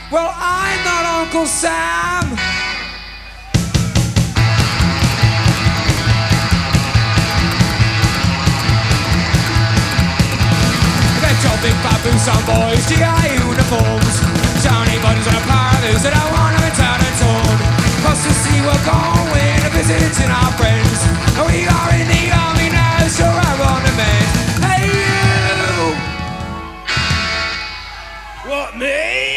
Well, I'm not Uncle Sam. Big fat boots on boys, GI uniforms, shiny bodies on a parlours that I want to return and torn. Across the sea we're going, visiting our friends, and we are in